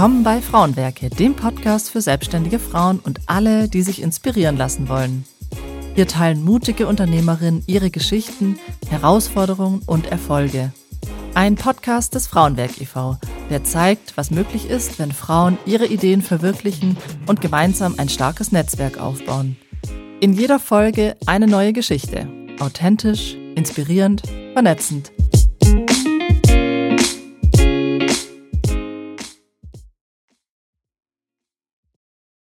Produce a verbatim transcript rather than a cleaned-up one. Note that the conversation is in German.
Willkommen bei Frauenwerke, dem Podcast für selbstständige Frauen und alle, die sich inspirieren lassen wollen. Hier teilen mutige Unternehmerinnen ihre Geschichten, Herausforderungen und Erfolge. Ein Podcast des Frauenwerk e V, der zeigt, was möglich ist, wenn Frauen ihre Ideen verwirklichen und gemeinsam ein starkes Netzwerk aufbauen. In jeder Folge eine neue Geschichte. Authentisch, inspirierend, vernetzend.